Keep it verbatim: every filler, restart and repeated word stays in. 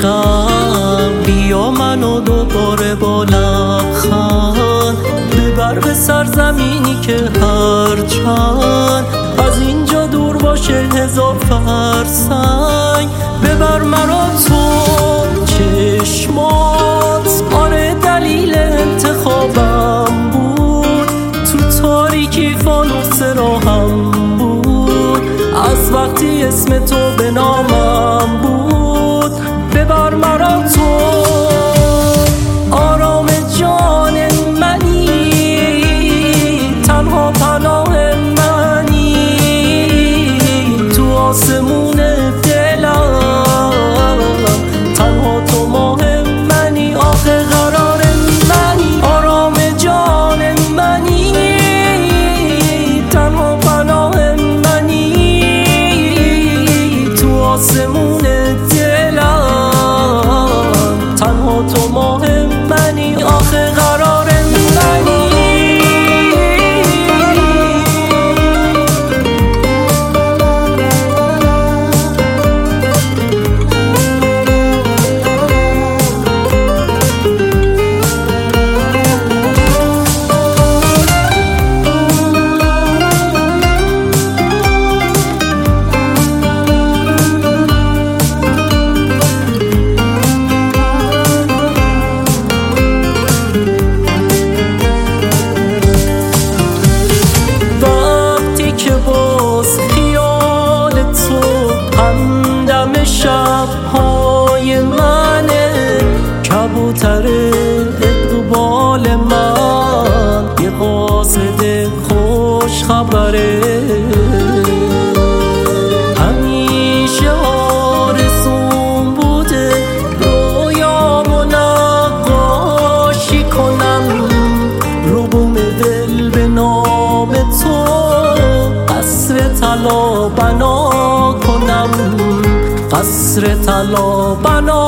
عشقم بیا منو دوباره با لبخند ببر به سرزمینی که هرچند از اینجا دور باشه هزار فرسنگ ببر مرا تو چشمات آره دلیل انتخابم بود تو تاریکی فانوس راهم بود از وقتی اسم تو به نامم بود ببر مرا تو آرام جان منی تنها پناه منی تو آسمون دلم تنها تو ماه منی آخه قرار منی آرام جان منی تنها پناه منی تو آسمون تنها تو ماه منی آخه قرار منی شب‌های منه کبوتر اقبال من یه قاصد خوش خبره همیشه آرزوم بوده رویامو نقاشی کنم روبوم دل به نام تو قصر طلا بنا کنم قصر طلا بنا